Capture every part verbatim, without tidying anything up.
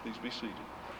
Please be seated.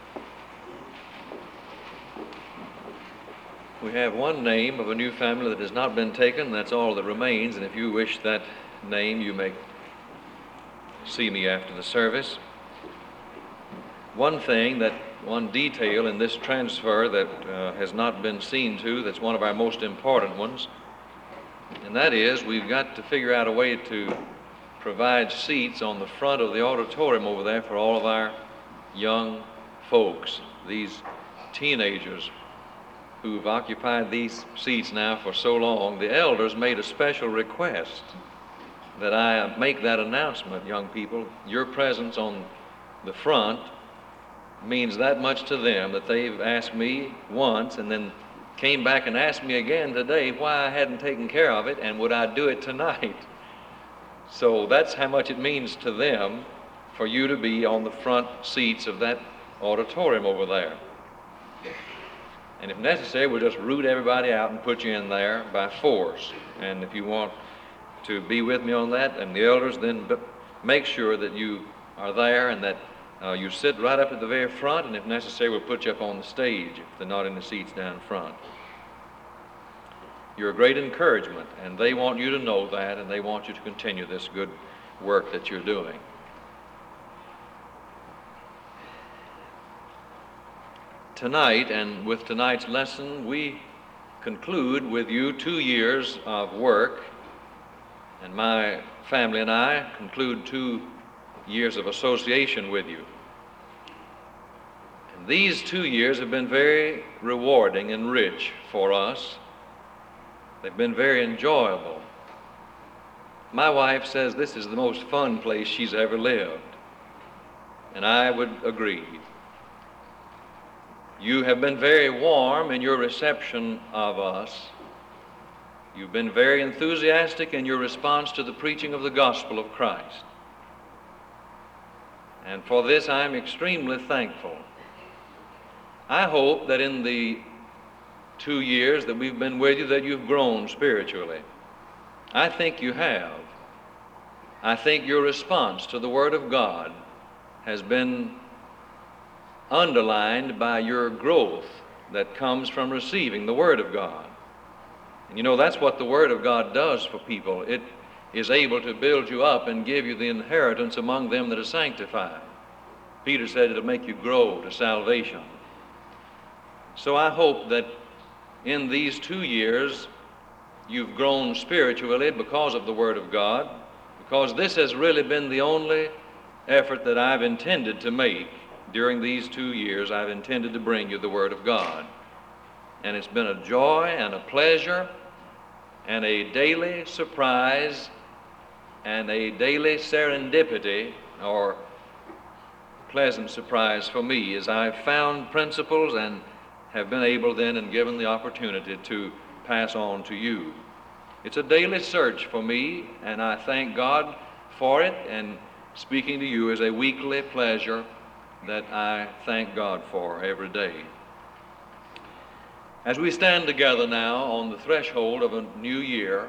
We have one name of a new family that has not been taken. That's all that remains, and if you wish that name, you may see me after the service. One thing, that one detail in this transfer that uh, has not been seen to, that's one of our most important ones, and that is we've got to figure out a way to provide seats on the front of the auditorium over there for all of our young folks, these teenagers who've occupied these seats now for so long. The elders made a special request that I make that announcement, young people. Your presence on the front means that much to them that they've asked me once and then came back and asked me again today why I hadn't taken care of it and would I do it tonight. So that's how much it means to them for you to be on the front seats of that auditorium over there. And if necessary, we'll just root everybody out and put you in there by force. And if you want to be with me on that, and the elders, then make sure that you are there and that uh, you sit right up at the very front, and if necessary, we'll put you up on the stage if they're not in the seats down front. You're a great encouragement, and they want you to know that, and they want you to continue this good work that you're doing. Tonight, and with tonight's lesson, we conclude with you two years of work, and my family and I conclude two years of association with you. And these two years have been very rewarding and rich for us. They've been very enjoyable. My wife says this is the most fun place she's ever lived, and I would agree. You have been very warm in your reception of us. You've been very enthusiastic in your response to the preaching of the gospel of Christ. And for this I'm extremely thankful. I hope that in the two years that we've been with you that you've grown spiritually. I think you have. I think your response to the Word of God has been underlined by your growth that comes from receiving the Word of God. And you know, that's what the Word of God does for people. It is able to build you up and give you the inheritance among them that are sanctified. Peter said it'll make you grow to salvation. So I hope that in these two years you've grown spiritually because of the Word of God, because this has really been the only effort that I've intended to make. During these two years, I've intended to bring you the Word of God. And it's been a joy and a pleasure and a daily surprise and a daily serendipity or pleasant surprise for me as I've found principles and have been able then and given the opportunity to pass on to you. It's a daily search for me, and I thank God for it, and speaking to you is a weekly pleasure that I thank God for every day. As we stand together now on the threshold of a new year,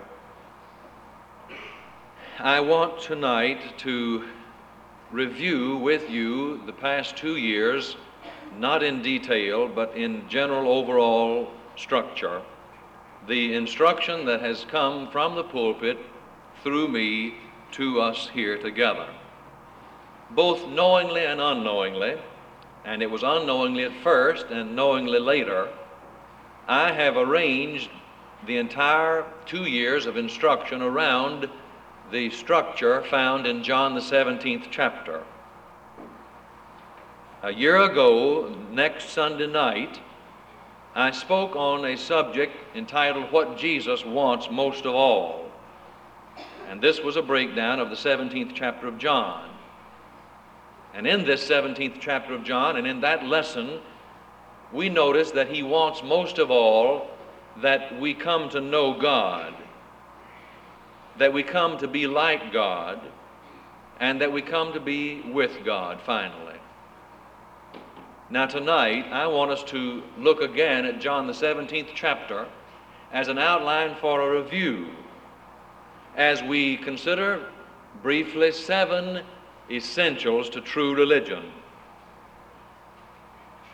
I want tonight to review with you the past two years, not in detail, but in general overall structure, the instruction that has come from the pulpit through me to us here together. Both knowingly and unknowingly, and it was unknowingly at first and knowingly later, I have arranged the entire two years of instruction around the structure found in John the seventeenth chapter. A year ago, next Sunday night, I spoke on a subject entitled What Jesus Wants Most of All. And this was a breakdown of the seventeenth chapter of John. And in this seventeenth chapter of John, and in that lesson, we notice that he wants most of all that we come to know God, that we come to be like God, and that we come to be with God finally. Now tonight, I want us to look again at John the seventeenth chapter as an outline for a review as we consider briefly seven essentials to true religion.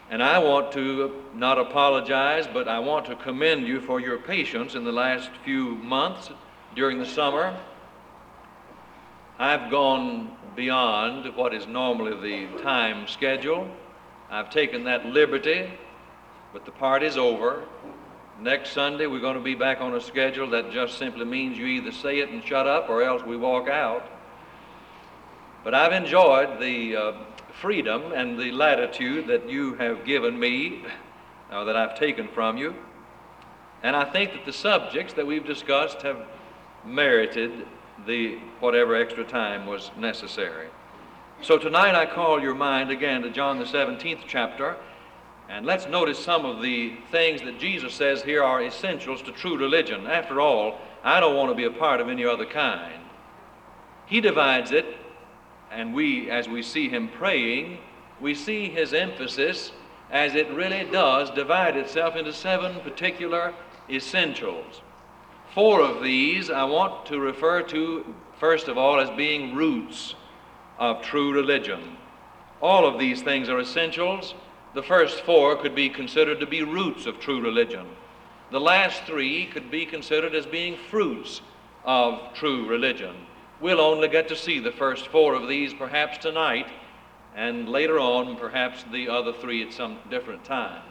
And I want to not apologize, but I want to commend you for your patience in the last few months during the summer. I've gone beyond what is normally the time schedule. I've taken that liberty, but the party's over. Next Sunday we're going to be back on a schedule that just simply means you either say it and shut up or else we walk out. But I've enjoyed the uh, freedom and the latitude that you have given me, uh, that I've taken from you. And I think that the subjects that we've discussed have merited the whatever extra time was necessary. So tonight I call your mind again to John the seventeenth chapter, and let's notice some of the things that Jesus says here are essentials to true religion. After all, I don't want to be a part of any other kind. He divides it, and we, as we see him praying, we see his emphasis as it really does divide itself into seven particular essentials. Four of these I want to refer to, first of all, as being roots of true religion. All of these things are essentials. The first four could be considered to be roots of true religion. The last three could be considered as being fruits of true religion. We'll only get to see the first four of these perhaps tonight, and later on perhaps the other three at some different time.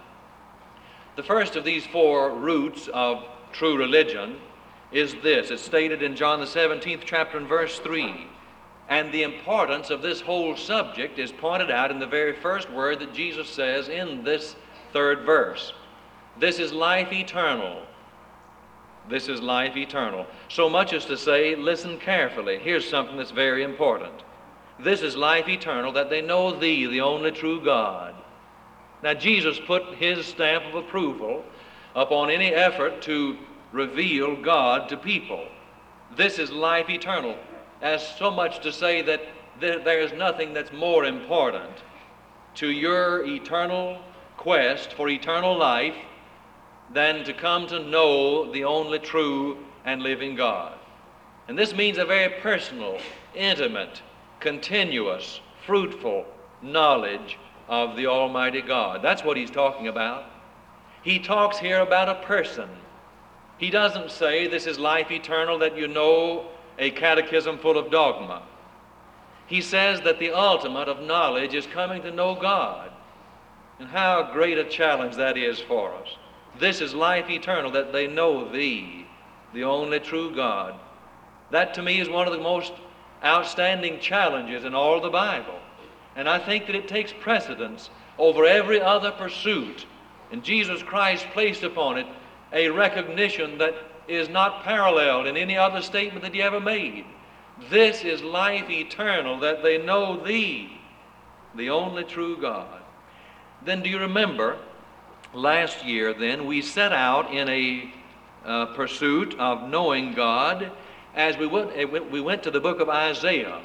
The first of these four roots of true religion is this. It's stated in John the seventeenth chapter and verse three. And the importance of this whole subject is pointed out in the very first word that Jesus says in this third verse. This is life eternal. This is life eternal. So much as to say, listen carefully. Here's something that's very important. This is life eternal, that they know thee, the only true God. Now Jesus put his stamp of approval upon any effort to reveal God to people. This is life eternal, as so much to say that th- there is nothing that's more important to your eternal quest for eternal life than to come to know the only true and living God. And this means a very personal, intimate, continuous, fruitful knowledge of the Almighty God. That's what he's talking about. He talks here about a person. He doesn't say this is life eternal, that you know a catechism full of dogma. He says that the ultimate of knowledge is coming to know God. And how great a challenge that is for us. This is life eternal, that they know thee, the only true God. That to me is one of the most outstanding challenges in all the Bible. And I think that it takes precedence over every other pursuit. And Jesus Christ placed upon it a recognition that is not paralleled in any other statement that he ever made. This is life eternal, that they know thee, the only true God. Then do you remember, last year then, we set out in a uh, pursuit of knowing God as we went, we went to the book of Isaiah.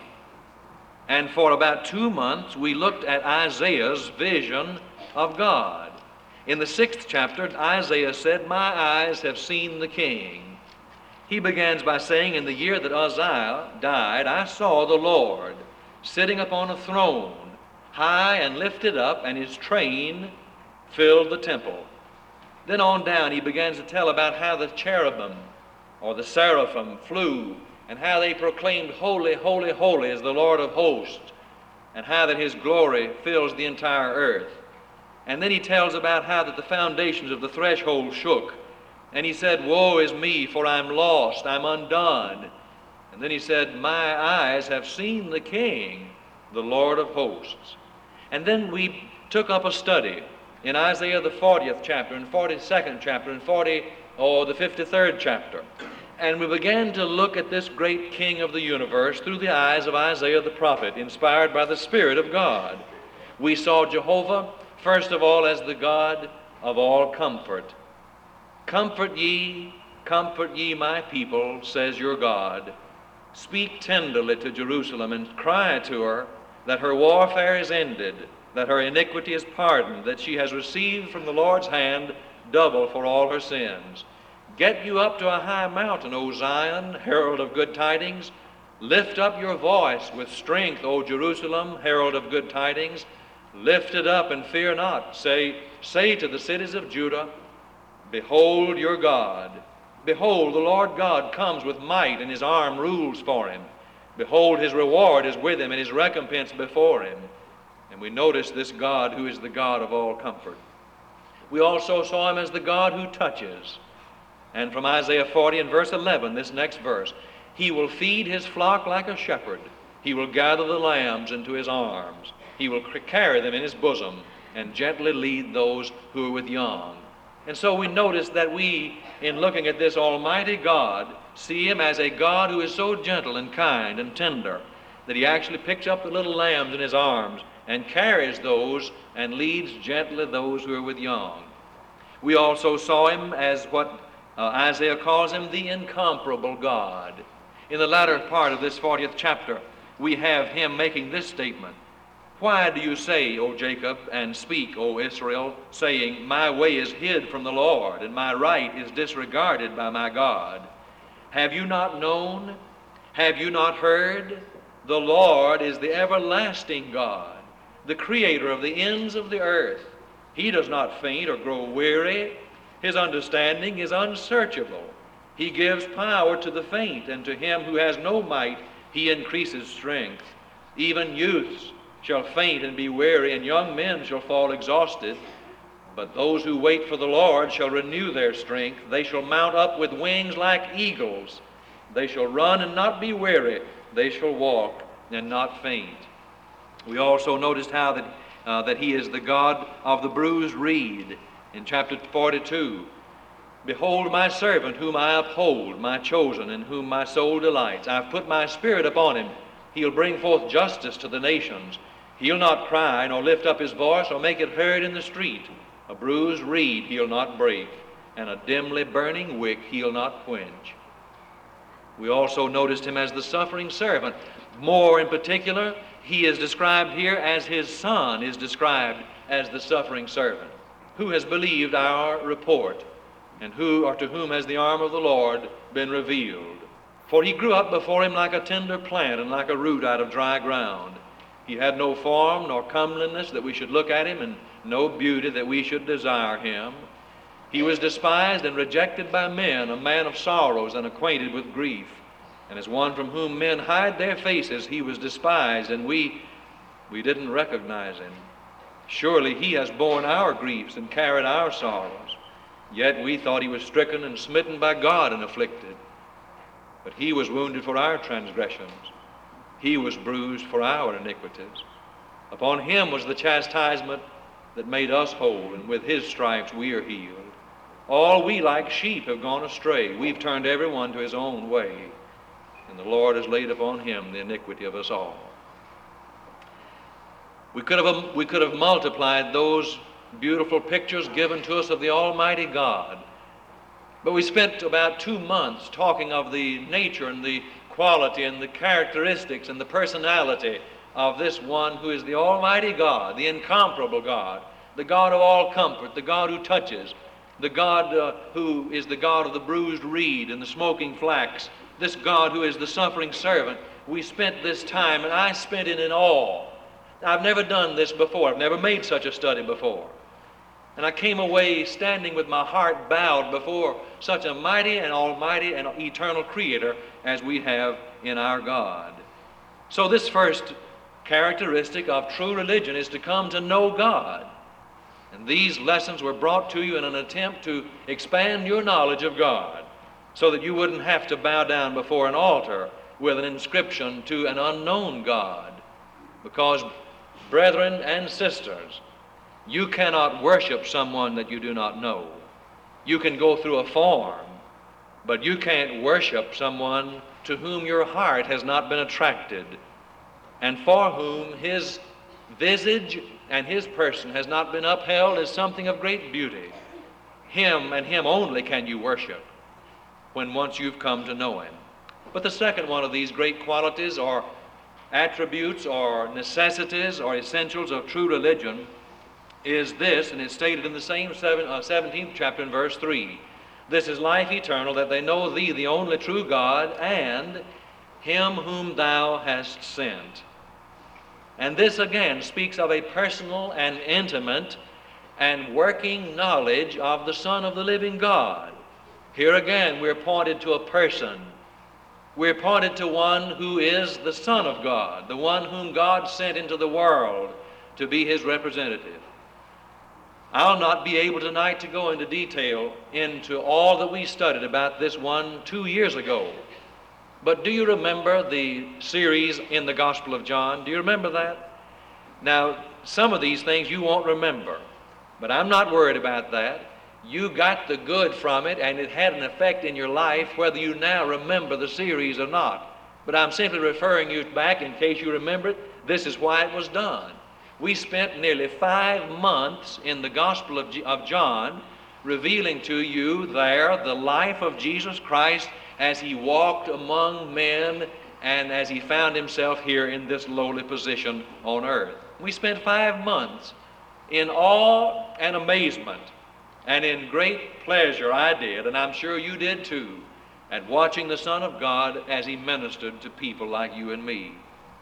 And for about two months we looked at Isaiah's vision of God. In the sixth chapter, Isaiah said, my eyes have seen the King. He begins by saying, in the year that Uzziah died, I saw the Lord sitting upon a throne, high and lifted up, and his train filled the temple. Then on down he begins to tell about how the cherubim or the seraphim flew, and how they proclaimed, holy, holy, holy is the Lord of hosts, and how that his glory fills the entire earth. And then he tells about how that the foundations of the threshold shook. And he said, woe is me, for I'm lost, I'm undone. And then he said, my eyes have seen the King, the Lord of hosts. And then we took up a study in Isaiah the fortieth chapter, and forty-second chapter, and forty, or the fifty-third chapter. And we began to look at this great King of the universe through the eyes of Isaiah the prophet, inspired by the Spirit of God. We saw Jehovah, first of all, as the God of all comfort. Comfort ye, comfort ye my people, says your God. Speak tenderly to Jerusalem and cry to her that her warfare is ended, that her iniquity is pardoned, that she has received from the Lord's hand double for all her sins. Get you up to a high mountain, O Zion, herald of good tidings. Lift up your voice with strength, O Jerusalem, herald of good tidings. Lift it up and fear not. Say, say to the cities of Judah, behold your God. Behold, the Lord God comes with might, and his arm rules for him. Behold, his reward is with him, and his recompense before him. And we notice this God who is the God of all comfort. We also saw him as the God who touches. And from Isaiah forty and verse eleven, this next verse, he will feed his flock like a shepherd. He will gather the lambs into his arms. He will carry them in his bosom and gently lead those who are with young. And so we notice that we, in looking at this almighty God, see him as a God who is so gentle and kind and tender that he actually picks up the little lambs in his arms and carries those and leads gently those who are with young. We also saw him as what uh, Isaiah calls him, the incomparable God. In the latter part of this fortieth chapter, we have him making this statement, why do you say, O Jacob, and speak, O Israel, saying, my way is hid from the Lord, and my right is disregarded by my God? Have you not known? Have you not heard? The Lord is the everlasting God, the creator of the ends of the earth. He does not faint or grow weary. His understanding is unsearchable. He gives power to the faint, and to him who has no might he increases strength. Even youths shall faint and be weary, and young men shall fall exhausted. But those who wait for the Lord shall renew their strength. They shall mount up with wings like eagles. They shall run and not be weary. They shall walk and not faint. We also noticed how that, uh, that he is the God of the bruised reed. In chapter forty-two, behold my servant whom I uphold, my chosen, in whom my soul delights. I've put my spirit upon him. He'll bring forth justice to the nations. He'll not cry, nor lift up his voice, or make it heard in the street. A bruised reed he'll not break, and a dimly burning wick he'll not quench. We also noticed him as the suffering servant. More in particular, he is described here as his son is described as the suffering servant, who has believed our report, and who or to whom has the arm of the Lord been revealed. For he grew up before him like a tender plant, and like a root out of dry ground. He had no form nor comeliness that we should look at him, and no beauty that we should desire him. He was despised and rejected by men, a man of sorrows and acquainted with grief. And as one from whom men hide their faces, he was despised, and we, we didn't recognize him. Surely he has borne our griefs and carried our sorrows. Yet we thought he was stricken and smitten by God and afflicted. But he was wounded for our transgressions. He was bruised for our iniquities. Upon him was the chastisement that made us whole, and with his stripes we are healed. All we like sheep have gone astray. We've turned every one to his own way, and the Lord has laid upon him the iniquity of us all. We could have, we could have multiplied those beautiful pictures given to us of the Almighty God, but we spent about two months talking of the nature and the quality and the characteristics and the personality of this one who is the Almighty God, the incomparable God, the God of all comfort, the God who touches, the God uh, who is the God of the bruised reed and the smoking flax, this God who is the suffering servant. We spent this time, and I spent it in awe. I've never done this before. I've never made such a study before. And I came away standing with my heart bowed before such a mighty and almighty and eternal creator as we have in our God. So this first characteristic of true religion is to come to know God. And these lessons were brought to you in an attempt to expand your knowledge of God, so that you wouldn't have to bow down before an altar with an inscription to an unknown God. Because, brethren and sisters, you cannot worship someone that you do not know. You can go through a form, but you can't worship someone to whom your heart has not been attracted, and for whom his visage and his person has not been upheld as something of great beauty. Him and him only can you worship when once you've come to know him. But the second one of these great qualities or attributes or necessities or essentials of true religion is this, and it's stated in the same seven, uh, seventeenth chapter in verse three. This is life eternal, that they know thee, the only true God, and him whom thou hast sent. And this again speaks of a personal and intimate and working knowledge of the Son of the living God. Here again we're pointed to a person. We're pointed to one who is the Son of God, the one whom God sent into the world to be his representative. I'll not be able tonight to go into detail into all that we studied about this one two years ago. But do you remember the series in the Gospel of John? Do you remember that? Now, some of these things you won't remember, but I'm not worried about that. You got the good from it, and it had an effect in your life whether you now remember the series or not. But I'm simply referring you back in case you remember it. This is why it was done. We spent nearly five months in the Gospel of, G- of John revealing to you there the life of Jesus Christ as he walked among men and as he found himself here in this lowly position on earth. We spent five months in awe and amazement and in great pleasure, I did, and I'm sure you did too, at watching the Son of God as he ministered to people like you and me.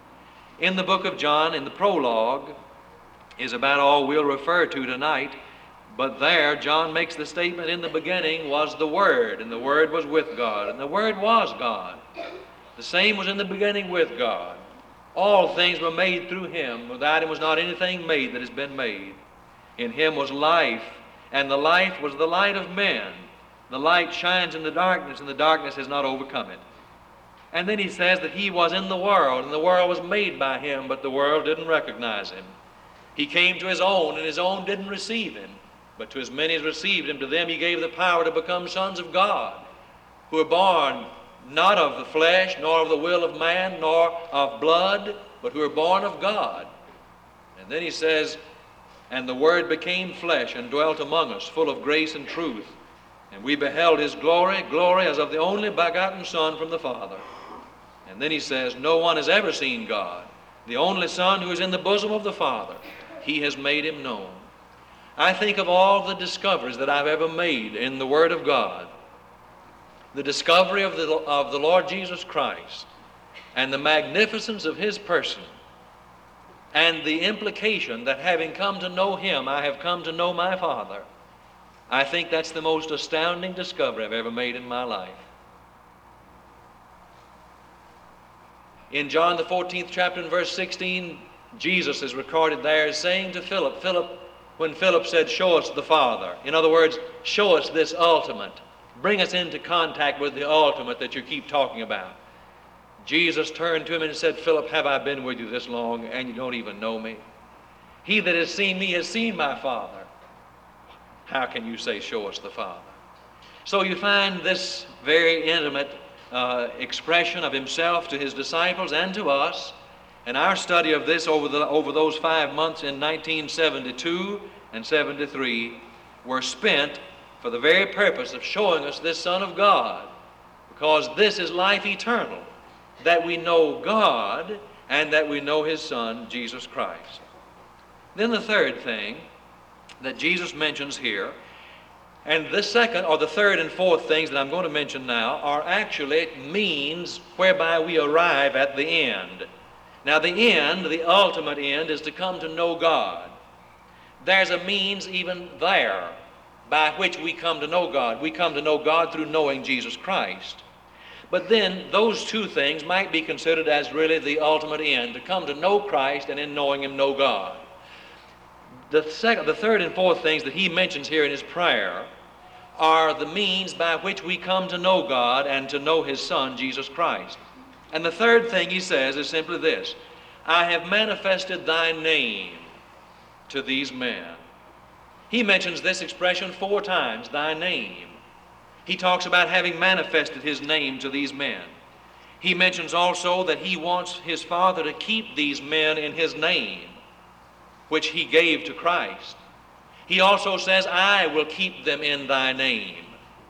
In the book of John, in the prologue, is about all we'll refer to tonight, but there John makes the statement, in the beginning was the Word, and the Word was with God, and the Word was God. The same was in the beginning with God. All things were made through him. Without him was not anything made that has been made. In him was life, and the life was the light of men. The light shines in the darkness, and the darkness has not overcome it. And then he says that he was in the world, and the world was made by him, but the world didn't recognize him. He came to his own, and his own didn't receive him. But to as many as received him, to them he gave the power to become sons of God, who are born not of the flesh, nor of the will of man, nor of blood, but who are born of God. And then he says, and the Word became flesh and dwelt among us, full of grace and truth. And we beheld his glory, glory as of the only begotten Son from the Father. And then he says, no one has ever seen God, the only Son who is in the bosom of the Father. He has made him known. I think of all the discoveries that I've ever made in the Word of God. The discovery of the, of the Lord Jesus Christ and the magnificence of his person and the implication that having come to know him, I have come to know my Father. I think that's the most astounding discovery I've ever made in my life. In John the fourteenth chapter and verse sixteen, Jesus is recorded there as saying to Philip, Philip, when Philip said, show us the Father. In other words, show us this ultimate. Bring us into contact with the ultimate that you keep talking about. Jesus turned to him and said, Philip, have I been with you this long and you don't even know me? He that has seen me has seen my Father. How can you say, show us the Father? So you find this very intimate uh, expression of himself to his disciples and to us. And our study of this over, the, over those five months in nineteen seventy-two and seventy-three were spent for the very purpose of showing us this Son of God, because this is life eternal, that we know God and that we know his Son, Jesus Christ. Then the third thing that Jesus mentions here, and this second, or the third and fourth things that I'm going to mention now, are actually means whereby we arrive at the end. Now the end, the ultimate end, is to come to know God. There's a means even there by which we come to know God. We come to know God through knowing Jesus Christ. But then those two things might be considered as really the ultimate end, to come to know Christ and in knowing him know God. The, second, the third and fourth things that he mentions here in his prayer are the means by which we come to know God and to know his Son, Jesus Christ. And the third thing he says is simply this: I have manifested thy name to these men. He mentions this expression four times, thy name. He talks about having manifested his name to these men. He mentions also that he wants his Father to keep these men in his name, which he gave to Christ. He also says, I will keep them in thy name.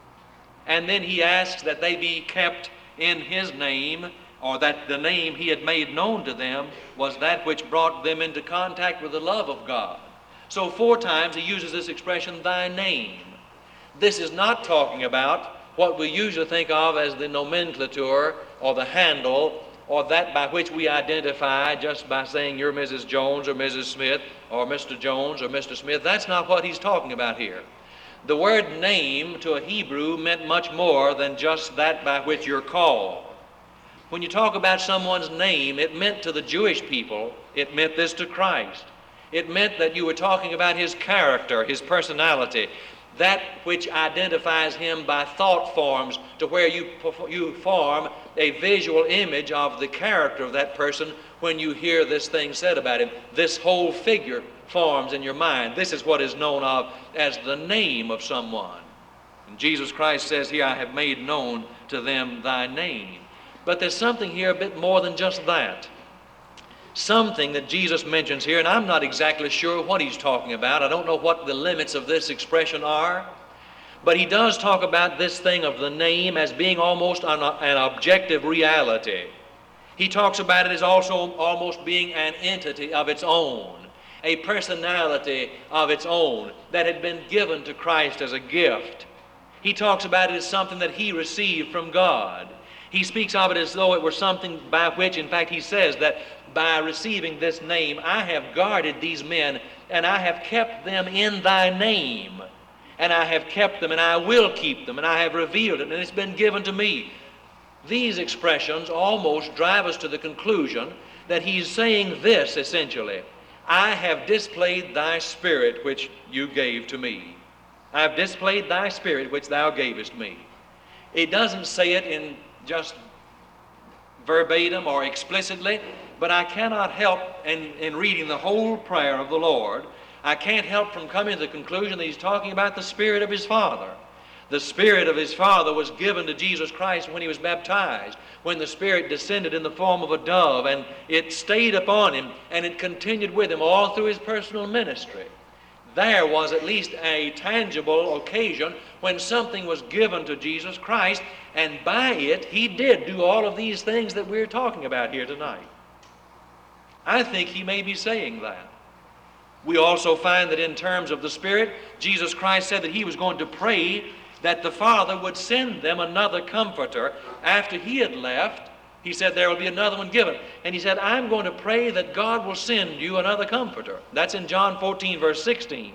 And then he asks that they be kept in his name, or that the name he had made known to them was that which brought them into contact with the love of God. So four times he uses this expression, thy name. This is not talking about what we usually think of as the nomenclature or the handle or that by which we identify just by saying you're Missus Jones or Missus Smith or Mister Jones or Mister Smith. That's not what he's talking about here. The word name to a Hebrew meant much more than just that by which you're called. When you talk about someone's name, it meant to the Jewish people, it meant this to Christ. It meant that you were talking about his character, his personality, that which identifies him by thought forms, to where you, you form a visual image of the character of that person when you hear this thing said about him. This whole figure forms in your mind. This is what is known of as the name of someone. And Jesus Christ says here, I have made known to them thy name. But there's something here a bit more than just that. Something that Jesus mentions here, and I'm not exactly sure what he's talking about. I don't know what the limits of this expression are. But he does talk about this thing of the name as being almost an, an objective reality. He talks about it as also almost being an entity of its own, a personality of its own that had been given to Christ as a gift. He talks about it as something that he received from God. He speaks of it as though it were something by which, in fact, he says that by receiving this name, I have guarded these men, and I have kept them in thy name, and I have kept them, and I will keep them, and I have revealed it, and it's been given to me. These expressions almost drive us to the conclusion that he's saying this essentially: I have displayed thy spirit which you gave to me. I have displayed thy spirit which thou gavest me. It doesn't say it in just verbatim or explicitly, but I cannot help, in, in reading the whole prayer of the Lord, I can't help from coming to the conclusion that he's talking about the Spirit of his Father. The Spirit of his Father was given to Jesus Christ when he was baptized, when the Spirit descended in the form of a dove, and it stayed upon him, and it continued with him all through his personal ministry. There was at least a tangible occasion when something was given to Jesus Christ, and by it he did do all of these things that we're talking about here tonight. I think he may be saying that. We also find that in terms of the Spirit, Jesus Christ said that he was going to pray that the Father would send them another comforter after he had left. He said there will be another one given. And he said, I'm going to pray that God will send you another comforter. That's in John fourteen, verse sixteen.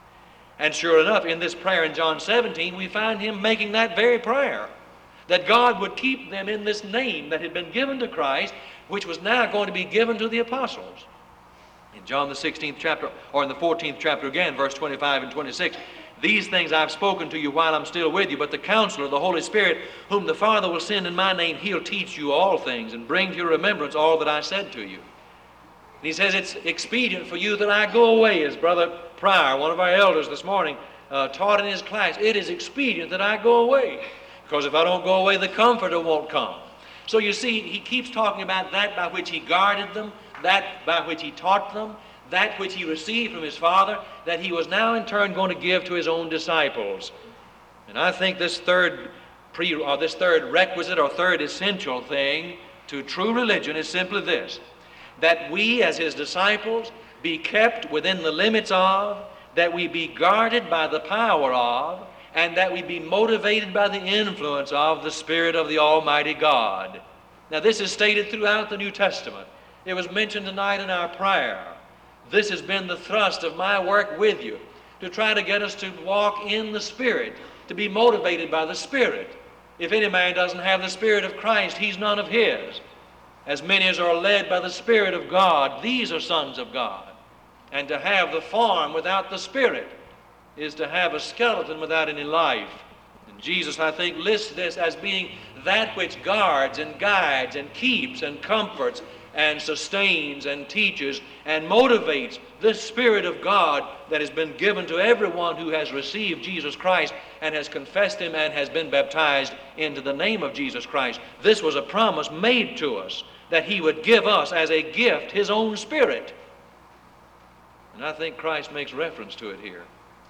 And sure enough, in this prayer in John seventeen, we find him making that very prayer, that God would keep them in this name that had been given to Christ, which was now going to be given to the apostles. In John the sixteenth chapter, or in the fourteenth chapter again, verse twenty-five and twenty-six, these things I've spoken to you while I'm still with you, but the Counselor, the Holy Spirit, whom the Father will send in my name, he'll teach you all things and bring to your remembrance all that I said to you. And he says it's expedient for you that I go away, as Brother Pryor, one of our elders this morning, uh, taught in his class. It is expedient that I go away, because if I don't go away, the Comforter won't come. So you see, he keeps talking about that by which he guarded them, that by which he taught them, that which he received from his Father, that he was now in turn going to give to his own disciples. And I think this third pre or this third requisite or third essential thing to true religion is simply this: that we as his disciples be kept within the limits of, that we be guarded by the power of, and that we be motivated by the influence of the Spirit of the Almighty God. Now this is stated throughout the New Testament. It was mentioned tonight in our prayer. This has been the thrust of my work with you, to try to get us to walk in the Spirit, to be motivated by the Spirit. If any man doesn't have the Spirit of Christ, he's none of his. As many as are led by the Spirit of God, these are sons of God. And to have the form without the Spirit is to have a skeleton without any life. And Jesus, I think, lists this as being that which guards and guides and keeps and comforts and sustains and teaches and motivates this Spirit of God that has been given to everyone who has received Jesus Christ and has confessed him and has been baptized into the name of Jesus Christ. This was a promise made to us, that he would give us as a gift his own Spirit. And I think Christ makes reference to it here.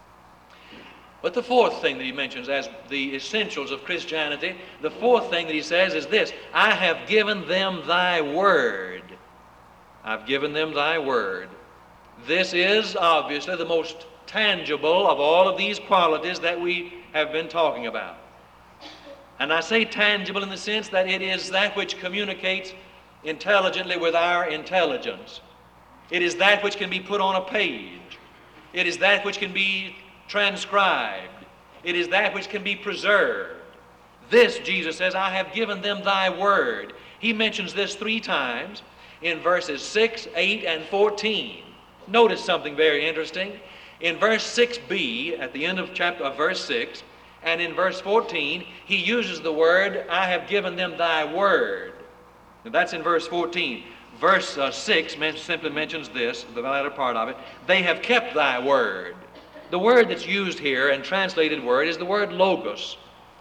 But the fourth thing that he mentions as the essentials of Christianity, the fourth thing that he says is this: I have given them thy word. I've given them thy word. This is obviously the most tangible of all of these qualities that we have been talking about. And I say tangible in the sense that it is that which communicates intelligently with our intelligence. It is that which can be put on a page. It is that which can be transcribed. It is that which can be preserved. This, Jesus says, I have given them thy word. He mentions this three times in verses six, eight, and fourteen. Notice something very interesting. In verse six b, at the end of chapter of verse six, and in verse fourteen, he uses the word, I have given them thy word. Now that's in verse fourteen. Verse uh, six men- simply mentions this, the latter part of it. They have kept thy word. The word that's used here, and translated word, is the word logos.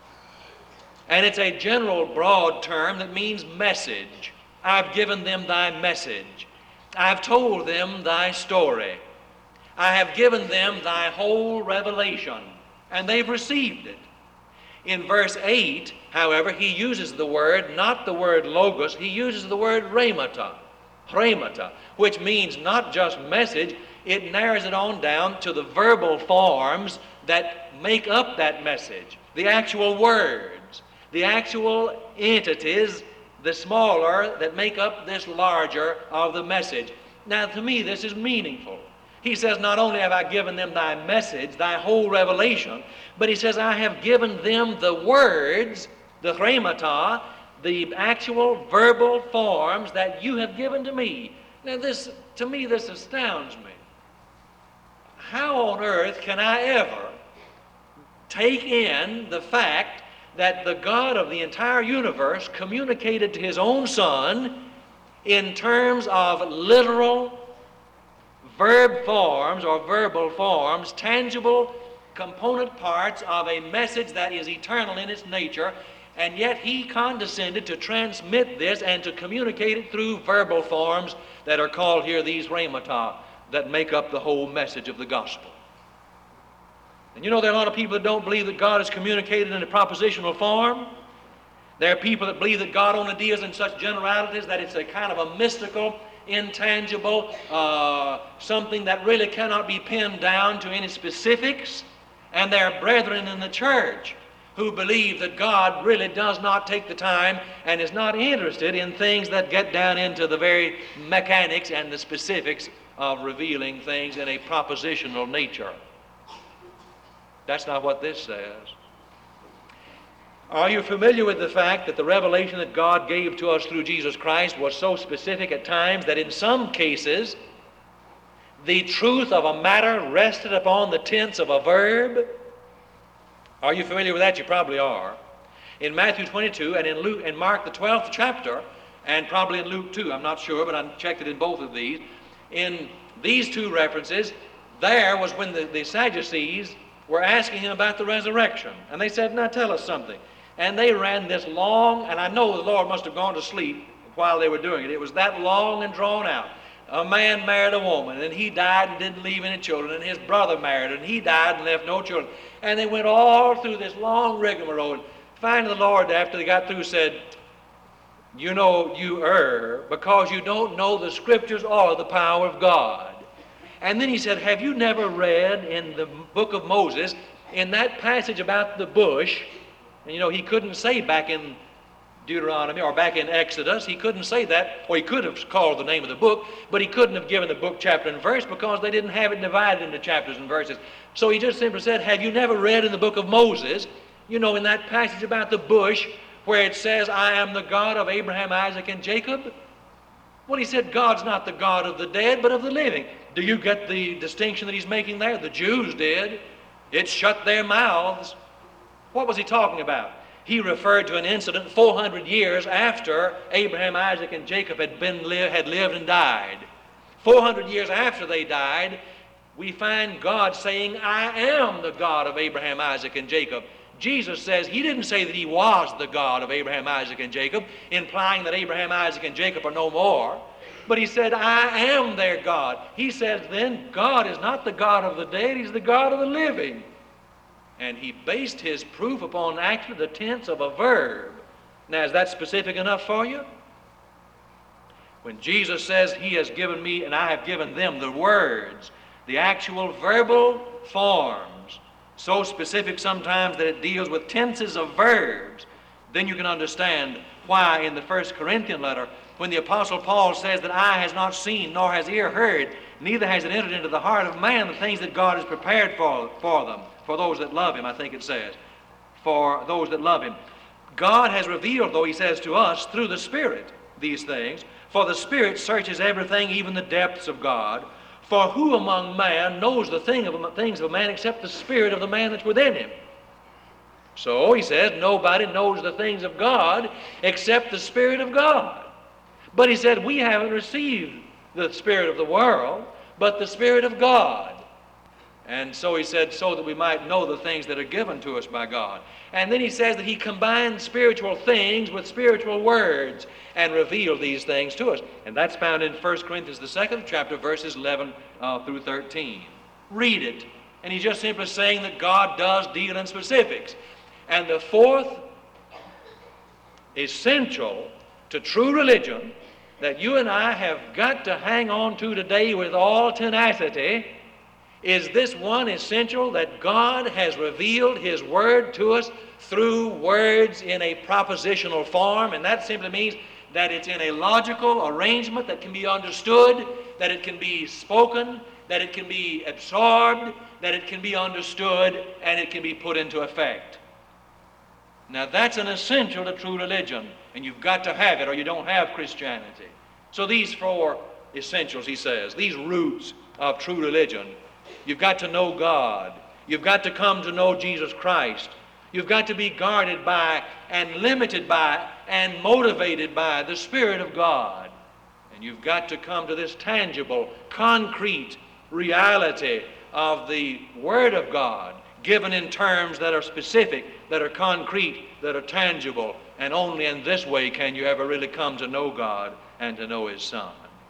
And it's a general, broad term that means message. I've given them thy message. I've told them thy story. I have given them thy whole revelation. And they've received it. In verse eight, however, he uses the word, not the word logos, he uses the word rhemata. Rhemata, which means not just message, it narrows it on down to the verbal forms that make up that message. The actual words, the actual entities, the smaller that make up this larger of the message. Now, to me, this is meaningful. He says, not only have I given them thy message, thy whole revelation, but he says, I have given them the words, the rhemata, the actual verbal forms that you have given to me. Now, this, to me, this astounds me. How on earth can I ever take in the fact that the God of the entire universe communicated to his own Son in terms of literal verb forms or verbal forms, tangible component parts of a message that is eternal in its nature, and yet he condescended to transmit this and to communicate it through verbal forms that are called here these rhemata, that make up the whole message of the gospel. And you know, there are a lot of people that don't believe that God is communicated in a propositional form. There are people that believe that God only deals in such generalities, that it's a kind of a mystical, intangible, uh, something that really cannot be pinned down to any specifics. And there are brethren in the church who believe that God really does not take the time and is not interested in things that get down into the very mechanics and the specifics of revealing things in a propositional nature. That's not what this says. Are you familiar with the fact that the revelation that God gave to us through Jesus Christ was so specific at times that in some cases the truth of a matter rested upon the tense of a verb? Are you familiar with that? You probably are. In Matthew twenty-two and in Luke and Mark the twelfth chapter, and probably in Luke too, I'm not sure, but I checked it in both of these. In these two references, there was when the, the Sadducees were asking him about the resurrection. And they said, now tell us something. And they ran this long, and I know the Lord must have gone to sleep while they were doing it. It was that long and drawn out. A man married a woman, and he died and didn't leave any children, and his brother married, and he died and left no children. And they went all through this long rigmarole. Finally, the Lord, after they got through, said, you know, you err because you don't know the Scriptures or the power of God. And then he said, have you never read in the book of Moses, in that passage about the bush, and you know, he couldn't say back in Deuteronomy or back in Exodus, he couldn't say that, or he could have called the name of the book, but he couldn't have given the book, chapter, and verse because they didn't have it divided into chapters and verses. So he just simply said, have you never read in the book of Moses, you know, in that passage about the bush, where it says, I am the God of Abraham, Isaac, and Jacob? Well, he said, God's not the God of the dead, but of the living. Do you get the distinction that he's making there? The Jews did. It shut their mouths. What was he talking about? He referred to an incident four hundred years after Abraham, Isaac, and Jacob had been li- had lived and died. four hundred years after they died, we find God saying, I am the God of Abraham, Isaac, and Jacob. Jesus says he didn't say that he was the God of Abraham, Isaac, and Jacob, implying that Abraham, Isaac, and Jacob are no more. But he said, I am their God. He says then, God is not the God of the dead, he's the God of the living. And he based his proof upon actually the tense of a verb. Now, is that specific enough for you? When Jesus says he has given me and I have given them the words, the actual verbal forms, so specific sometimes that it deals with tenses of verbs, then you can understand why in the First Corinthian letter when the Apostle Paul says that eye has not seen, nor has ear heard, neither has it entered into the heart of man the things that God has prepared for, for them, for those that love him, I think it says, for those that love him. God has revealed, though he says to us, through the Spirit, these things. For the Spirit searches everything, even the depths of God. For who among man knows the thing of, things of a man except the spirit of the man that's within him? So, he says, nobody knows the things of God except the Spirit of God. But he said, we haven't received the spirit of the world, but the Spirit of God. And so he said, so that we might know the things that are given to us by God. And then he says that he combined spiritual things with spiritual words and revealed these things to us. And that's found in First Corinthians, the second chapter, verses eleven uh, through thirteen. Read it. And he's just simply saying that God does deal in specifics. And the fourth essential to true religion that you and I have got to hang on to today with all tenacity is this one essential, that God has revealed his word to us through words in a propositional form, and that simply means that it's in a logical arrangement that can be understood, that it can be spoken, that it can be absorbed, that it can be understood, and it can be put into effect. Now that's an essential to true religion, and you've got to have it or you don't have Christianity. So these four essentials, he says, these roots of true religion. You've got to know God. You've got to come to know Jesus Christ. You've got to be guarded by and limited by and motivated by the Spirit of God. And you've got to come to this tangible, concrete reality of the Word of God, given in terms that are specific, that are concrete, that are tangible. And only in this way can you ever really come to know God and to know his Son.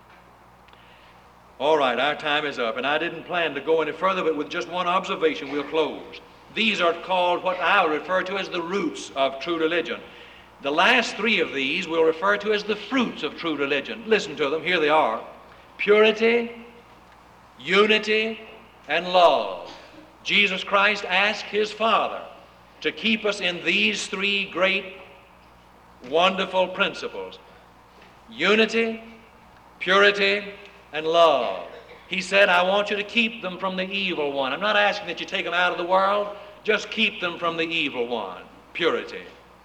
All right, our time is up, and I didn't plan to go any further, but with just one observation we'll close. These are called what I refer to as the roots of true religion. The last three of these we'll refer to as the fruits of true religion. Listen to them, here they are. Purity, unity, and love. Jesus Christ asked his Father to keep us in these three great, wonderful principles. Unity, purity, and love. He said, I want you to keep them from the evil one. I'm not asking that you take them out of the world, just keep them from the evil one. Purity.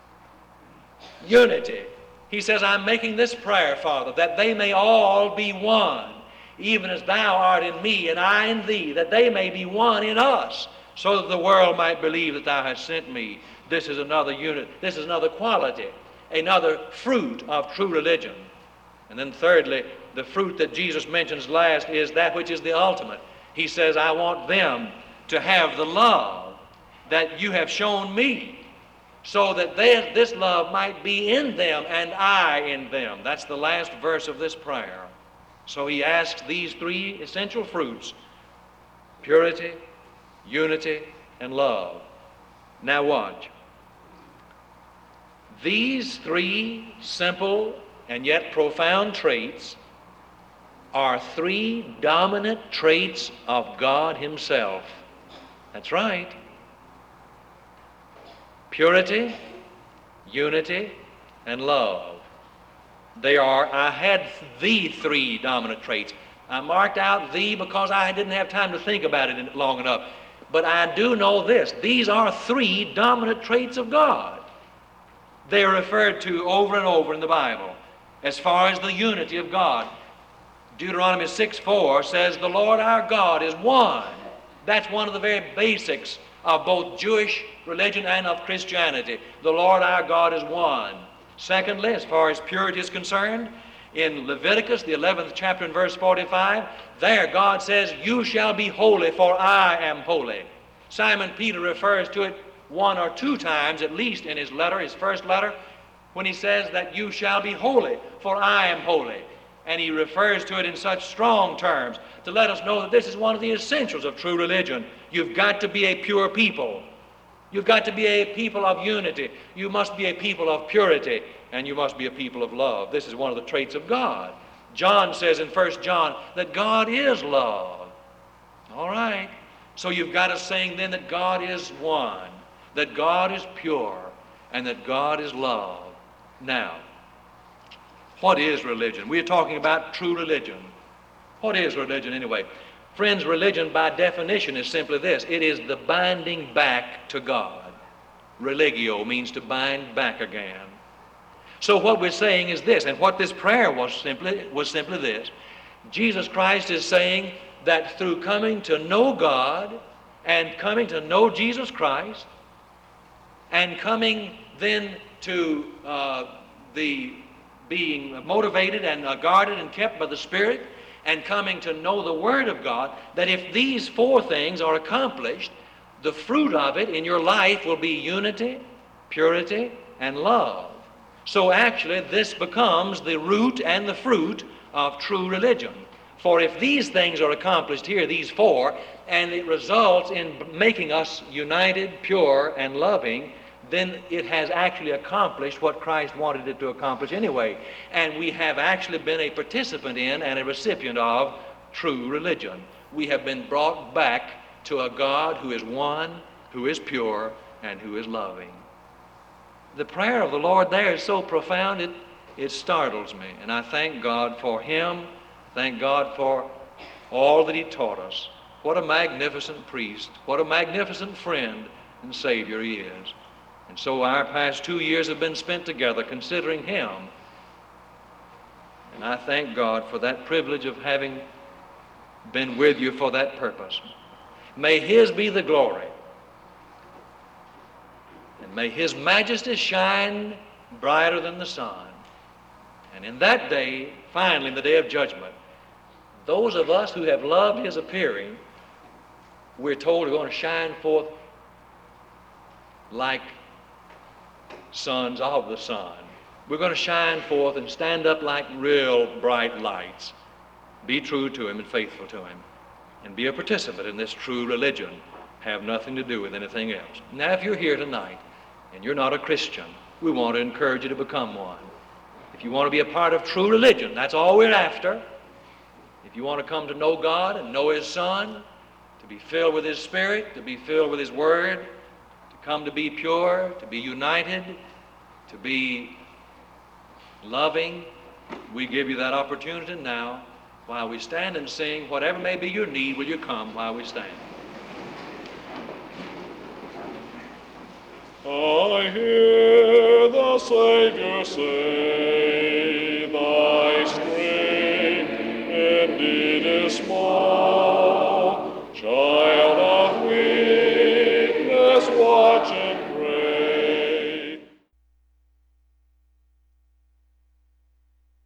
Unity. He says, I'm making this prayer, Father, that they may all be one, even as thou art in me and I in thee, that they may be one in us, so that the world might believe that thou hast sent me. This is another unit, this is another quality, another fruit of true religion. And then thirdly, the fruit that Jesus mentions last is that which is the ultimate. He says, I want them to have the love that you have shown me, so that they, this love might be in them and I in them. That's the last verse of this prayer. So he asks these three essential fruits: purity, unity, and love. Now watch. These three simple and yet profound traits are three dominant traits of God himself. That's right. Purity, unity, and love. They are, I had the three dominant traits. I marked out the because I didn't have time to think about it long enough. But I do know this. These are three dominant traits of God. They are referred to over and over in the Bible as far as the unity of God. Deuteronomy six four says, the Lord our God is one. That's one of the very basics of both Jewish religion and of Christianity. The Lord our God is one. Secondly, as far as purity is concerned, in Leviticus, the eleventh chapter and verse forty-five, there God says, you shall be holy, for I am holy. Simon Peter refers to it one or two times, at least in his letter, his first letter, when he says that you shall be holy, for I am holy. And he refers to it in such strong terms to let us know that this is one of the essentials of true religion. You've got to be a pure people. You've got to be a people of unity. You must be a people of purity, and you must be a people of love. This is one of the traits of God. John says in First John that God is love. All right. So you've got us saying then that God is one, that God is pure, and that God is love. Now, What is religion? We're talking about true religion. What is religion anyway? Friends, religion by definition is simply this. It is the binding back to God. Religio means to bind back again. So what we're saying is this, and what this prayer was simply was simply this. Jesus Christ is saying that through coming to know God and coming to know Jesus Christ and coming then to uh, the being motivated and uh, guarded and kept by the Spirit and coming to know the Word of God, that if these four things are accomplished, the fruit of it in your life will be unity, purity, and love. So actually this becomes the root and the fruit of true religion. For if these things are accomplished here, these four, and it results in making us united, pure, and loving, then it has actually accomplished what Christ wanted it to accomplish anyway. And we have actually been a participant in and a recipient of true religion. We have been brought back to a God who is one, who is pure, and who is loving. The prayer of the Lord there is so profound, it, it startles me. And I thank God for Him. Thank God for all that He taught us. What a magnificent priest. What a magnificent friend and Savior He is. And so our past two years have been spent together considering Him. And I thank God for that privilege of having been with you for that purpose. May His be the glory. And may His majesty shine brighter than the sun. And in that day, finally in the day of judgment, those of us who have loved His appearing, we're told are going to shine forth like sons of the sun. We're going to shine forth and stand up like real bright lights. Be true to Him and faithful to Him. And be a participant in this true religion. Have nothing to do with anything else. Now, if you're here tonight and you're not a Christian, we want to encourage you to become one. If you want to be a part of true religion, that's all we're after. If you want to come to know God and know His Son, to be filled with His Spirit, to be filled with His Word, to come to be pure, to be united, to be loving, we give you that opportunity now. While we stand and sing, whatever may be your need, will you come while we stand? I hear the Savior say,